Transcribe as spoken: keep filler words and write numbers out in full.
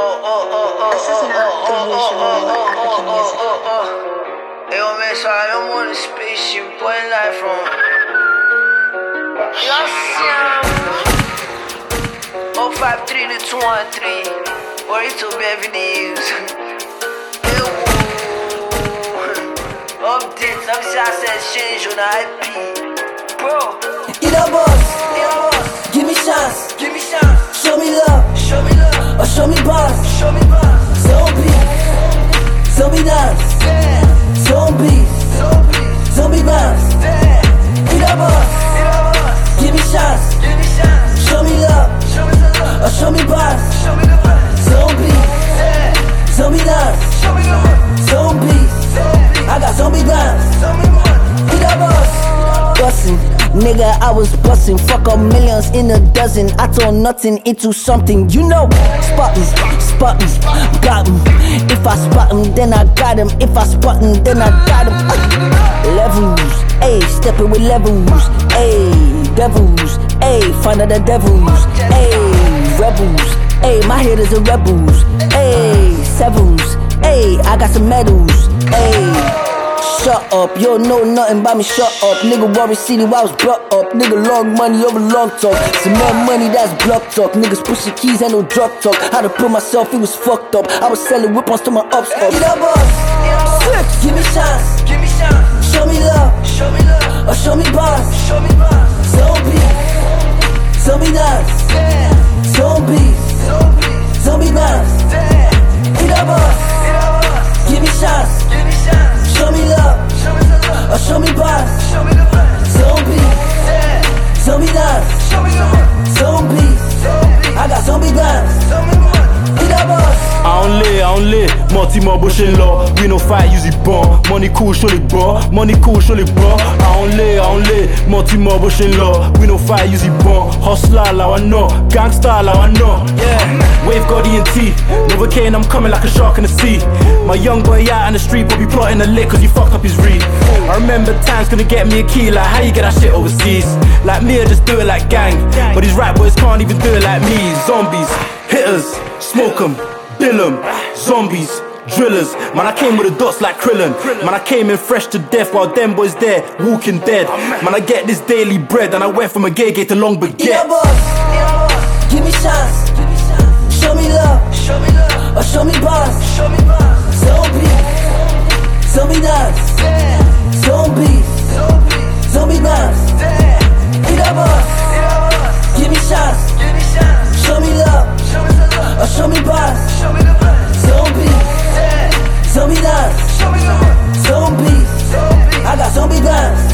This is not the usual African music. Yo, man, sorry, I'm on a spaceship, going live from oh five three to two one three, Burrito Beverly Hills. Updates, I'm sure I said change on the I P. Bro, Ida boss, give me chance, give me chance, show me love, show me love, or show me boss, show me boss. Zombie, zombie dance, zombies, zombie dance. Ida boss, give me chance, give me chance, show me love, show me love, or show me boss, show me the boss. zombie, zombie dance, Show me the boss, zombies. I got zombie dance. show me the boss. Ida boss, bussin', nigga, I was bussin'. Fuck up millions in a dozen. I turned nothing into something, you know. Spottin', spottin', got 'em. If I spot 'em, then I got 'em. If I spot 'em, then I got 'em. Uh, levels, ayy, steppin' with levels, ayy, devils, ayy, find out the devils, ayy, rebels, ayy, my hitters are rebels, ayy, sevens, ayy, I got some medals, ayy. Shut up, you don't know nothing about me, shut up. Nigga worry city while I was brought up. Nigga long money over long talk. Some more money, that's block talk. Niggas pushing keys and no drug talk. How to put myself, it was fucked up. I was selling whip-ons to my ups up. Ida boss, give me chance, Give me chance, show me love, show me love, or show me boss. show me boss. Zombie, zombie dance, zombies, zombie dance. Ida boss, give me chance, Give me chance, show me love, show me the love, or show me boss. show me the boss. Zombie, zombie dance, Show me the boss, zombies. I got zombie dance. show me the boss. Ida boss, I don't lay, I don't lay, multi-more bushing law. We no fight, use it bomb. Money cool, surely bro. Money cool, surely bro. I don't lay, I don't lay, multi-more bushing law. We no fight, use it bomb. Hustler, like I know. Gangster, like I know. Yeah. Wave got E N T. Novocaine, I'm coming like a shark in the sea. My young boy out on the street, but be plotting a lick cause he fucked up his read. I remember times gonna get me a key, like how you get that shit overseas. Like me, I just do it like gang. But these rap boys can't even do it like me. Zombies, hitters, smoke 'em. Bill 'em, zombies, drillers. Man, I came with the dots like Krillin. Man, I came in fresh to death while them boys there, walking dead. Man, I get this daily bread and I went from a gay gate to long Ida baguette. boss, give me chance, show me love, Show me love, or show me boss. show me boss. Zombie, zombie dance, zombies, zombie dance. Ida boss, give me chance, Give me chance, show me love, show me the love, or show me boss. show me the boss. Zombie, zombie dance, Show me the boss, zombies. I got zombie dance.